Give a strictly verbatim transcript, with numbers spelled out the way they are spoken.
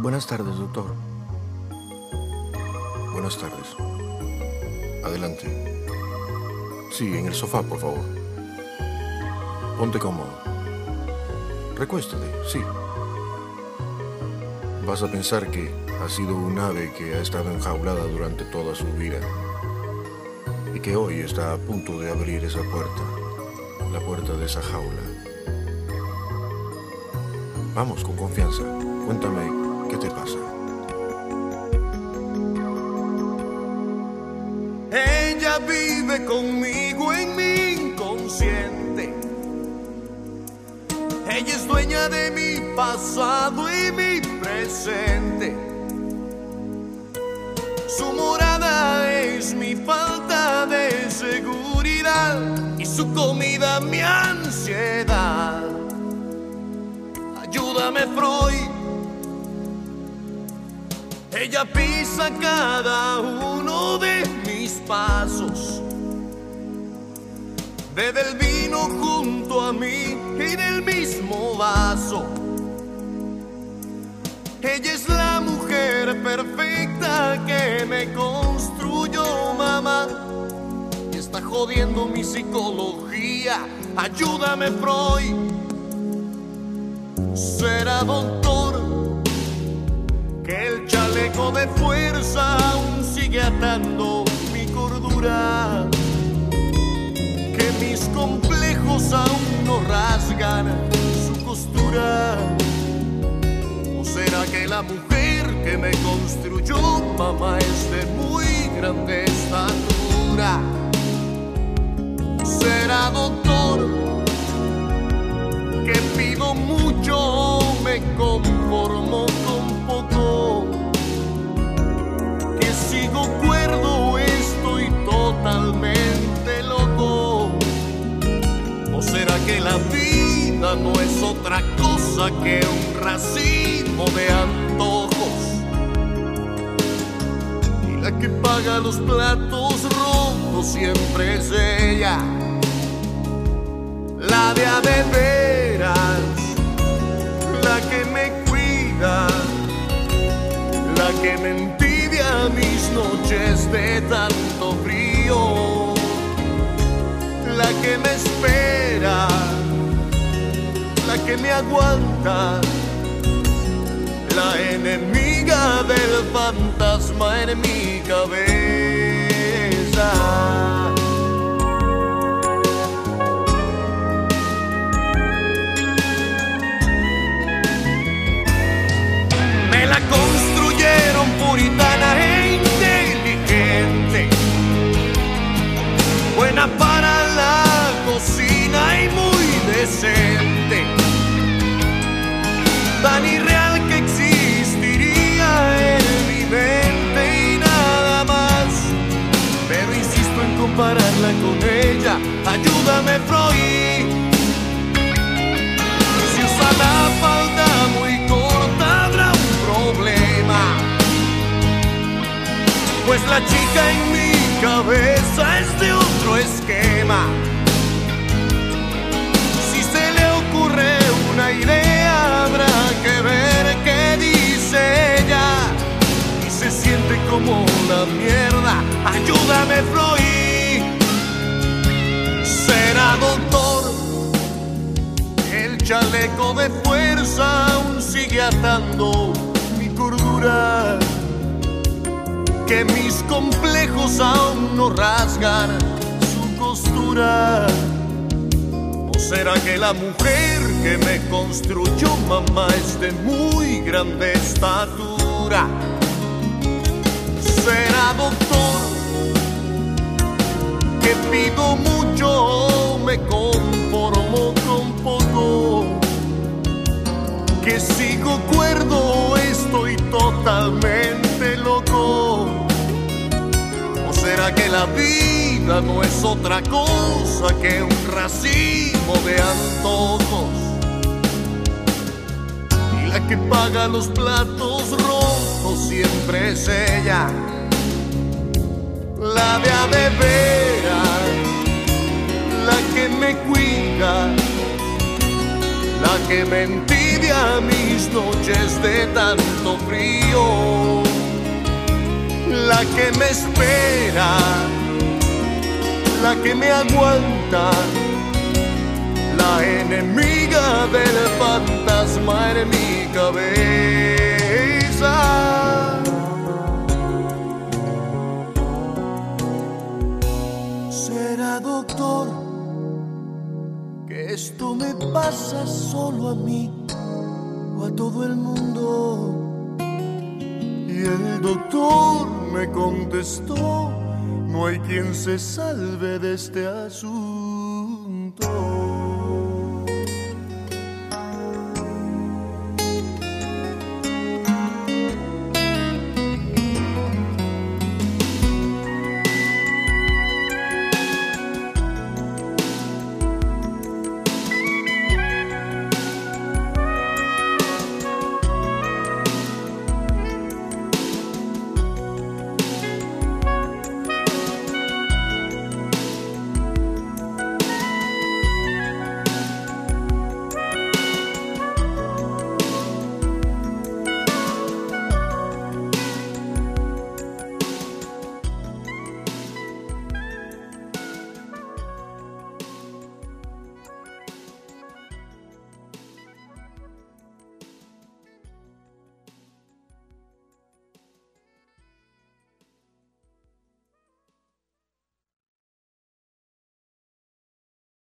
Buenas tardes, doctor. Buenas tardes. Adelante. Sí, en el sofá, por favor. Ponte cómodo. Recuéstate, sí. Vas a pensar que ha sido un ave que ha estado enjaulada durante toda su vida y que hoy está a punto de abrir esa puerta, la puerta de esa jaula. Vamos, con confianza. Cuéntame, ¿qué te pasa? Ella vive conmigo en mi inconsciente. Ella es dueña de mi pasado y mi presente. Su morada es mi falta de seguridad y su comida mi ansiedad. Ayúdame, Freud. Ella pisa cada uno de mis pasos. Bebe el vino junto a mí en el mismo vaso. Ella es la mujer perfecta que me construyó, mamá, y está jodiendo mi psicología. Ayúdame, Freud. Será doctor que el chaleco de fuerza aún sigue atando mi cordura, que mis complejos aún no rasgan su costura. ¿O será que la mujer que me construyó, mamá, es de muy grande estatura? ¿Será doctor que pido mucho, me conformo con poco, que sigo cuerdo, estoy totalmente loco? ¿O será que la vida no es otra cosa que un racimo de antojos? Y la que paga los platos rotos siempre es ella, la de a de veras, la que me cuida, la que me entibia mis noches de tanto frío, la que me espera, la que me aguanta, la enemiga del fantasma en mi cabeza. La construyeron puritana e inteligente, buena para la cocina y muy decente, tan irreal que existiría en mi mente y nada más. Pero insisto en compararla con ella. Ayúdame, Freud. Si usa la falda muy corta habrá problema, pues la chica en mi cabeza es de otro esquema. Si se le ocurre una idea habrá que ver qué dice ella, y se siente como una mierda. Ayúdame, Freud. Será doctor, el chaleco de fuerza aún sigue atando cordura, que mis complejos aún no rasgan su costura. ¿O será que la mujer que me construyó, mamá, es de muy grande estatura? ¿Será doctor que pido mucho, me conformo con poco, que sigo cuerdo, estoy totalmente loco? ¿O será que la vida no es otra cosa que un racimo de antojos? Y la que paga los platos rotos siempre es ella, la de a de veras, la que me cuida, la que me envidia mis noches de tanto frío, la que me espera, la que me aguanta, la enemiga del fantasma en mi cabeza. ¿Será, doctor, que esto me pasa solo a mí o a todo el mundo? Y el doctor me contestó: no hay quien se salve de este asunto.